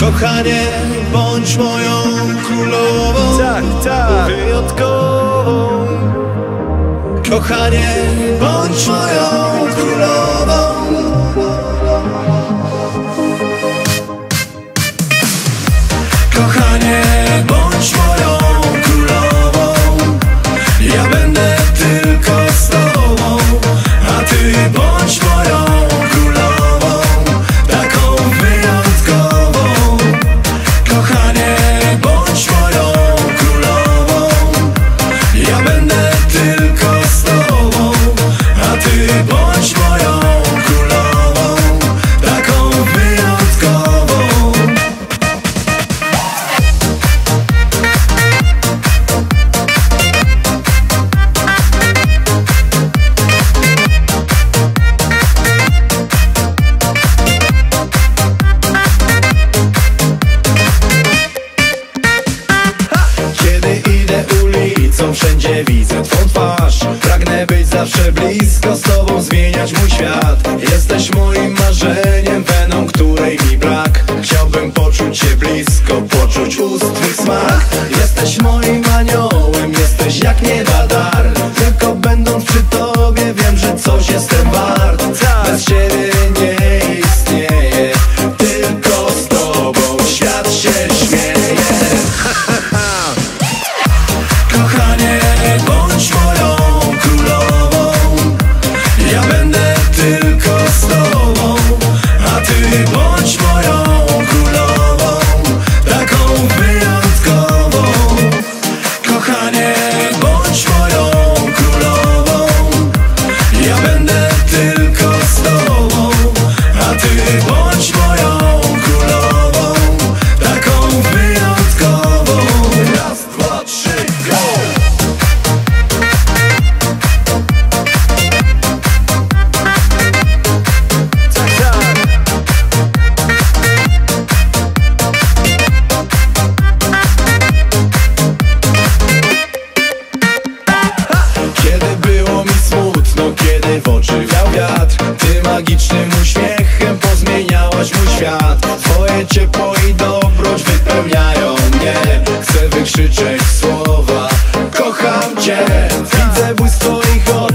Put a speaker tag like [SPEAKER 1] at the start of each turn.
[SPEAKER 1] Kochanie, bądź moją królową,
[SPEAKER 2] tak, tak,
[SPEAKER 1] wyjątkową. Kochanie, bądź moją królową. Kochanie, bądź moją królową. Ja będę tylko z tobą, a ty bądź moją królową, taką wyjątkową. Kochanie, bądź moją królową. Ja będę tylko z tobą, a ty bądź moją królową, taką wyjątkową. Kiedy idę ulicą, wszędzie widzę twą twarz. Pragnę być zawsze blisko, z tobą zmieniać mój świat. Jesteś moim marzeniem, weną, której mi brak. Chciałbym poczuć cię blisko, poczuć ust twych smak. Jesteś moim aniołem, jesteś jak nieba dar. Tylko będąc przy tobie wiem, że coś jestem wart. Bez ciebie nie istnieje, tylko z tobą świat się śmieje. Kochanie, bądź moją królową. Ja będę tylko z tobą, a ty bądź moją królową, taką wyjątkową. Kochanie, bądź moją królową. Ja będę tylko z tobą, a ty bądź moją królową, taką wyjątkową. Raz, dwa, trzy, go! Kiedy było mi smutno, kiedy w oczy wiał wiatr, ty magicznym uśmiechem pozmieniałaś mój świat. Twoje ciepło i dobroć wypełniają mnie. Chcę wykrzyczeć słowa: kocham cię. Widzę błysk twoich oczu,